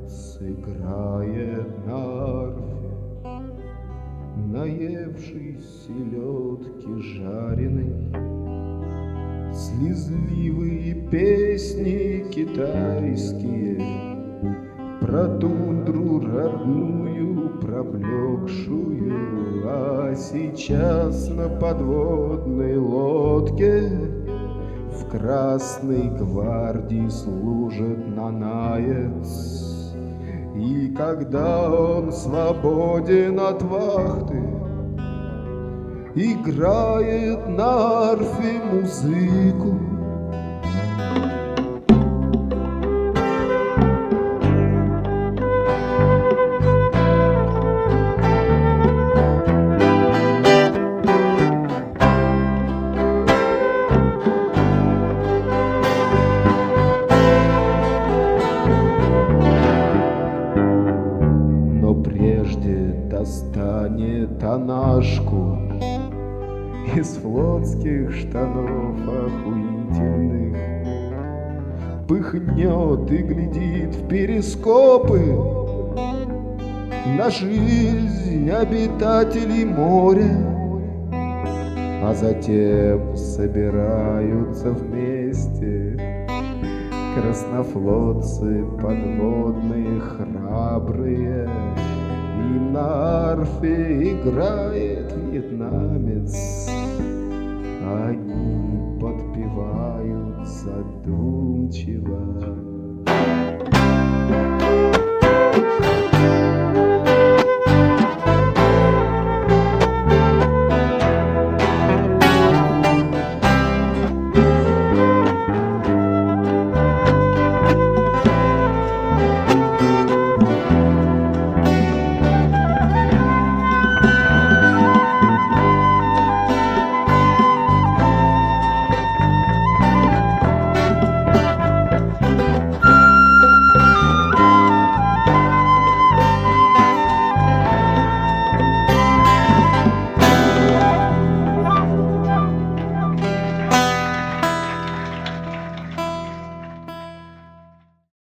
танец играет на арфе, наевшись селедки жареной. Слезливые песни китайские про тундру родную проблекшую, а сейчас на подводной лодке в Красной гвардии служит нанаец. И когда он свободен от вахты, играет на арфе музыку. Но прежде достанет анашку из флотских штанов охуительных, пыхнет и глядит в перископы на жизнь обитателей моря, а затем собираются вместе краснофлотцы подводные храбрые. Им на арфе играет вьетнамец, они подпевают задумчиво.